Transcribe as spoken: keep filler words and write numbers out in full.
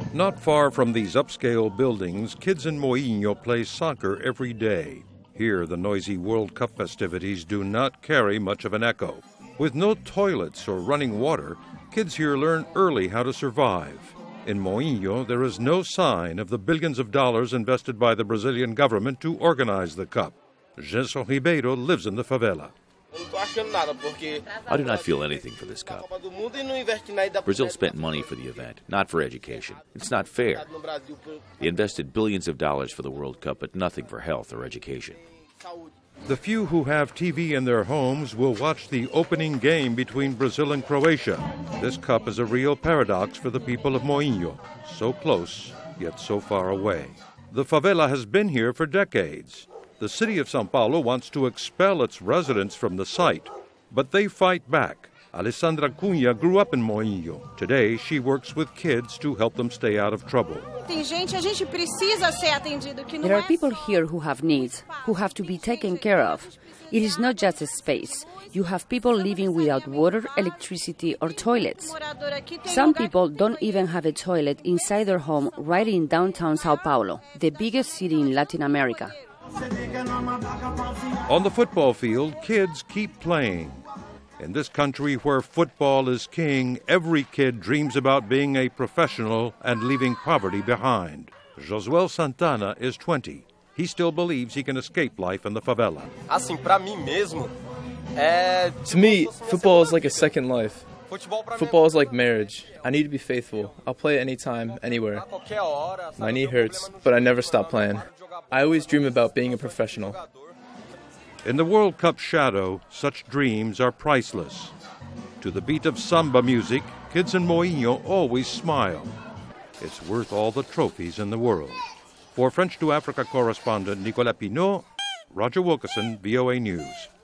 Not far from these upscale buildings, kids in Moinho play soccer every day. Here, the noisy World Cup festivities do not carry much of an echo. With no toilets or running water, kids here learn early how to survive. In Moinho, there is no sign of the billions of dollars invested by the Brazilian government to organize the Cup. Gerson Ribeiro lives in the favela. I do not feel anything for this cup. Brazil spent money for the event, not for education. It's not fair. They invested billions of dollars for the World Cup, but nothing for health or education. The few who have T V in their homes will watch the opening game between Brazil and Croatia. This cup is a real paradox for the people of Moinho. So close, yet so far away. The favela has been here for decades. The city of São Paulo wants to expel its residents from the site, but they fight back. Alessandra Cunha grew up in Moinho. Today, she works with kids to help them stay out of trouble. There are people here who have needs, who have to be taken care of. It is not just a space. You have people living without water, electricity, or toilets. Some people don't even have a toilet inside their home right in downtown São Paulo, the biggest city in Latin America. On the football field, kids keep playing. In this country where football is king, every kid dreams about being a professional and leaving poverty behind. Josuel Santana is twenty. He still believes he can escape life in the favela. To me, football is like a second life. Football is like marriage. I need to be faithful. I'll play anytime, anywhere. My knee hurts, but I never stop playing. I always dream about being a professional. In the World Cup shadow, such dreams are priceless. To the beat of samba music, kids in Moinho always smile. It's worth all the trophies in the world. For French to Africa correspondent Nicolas Pinot, Roger Wilkerson, V O A News.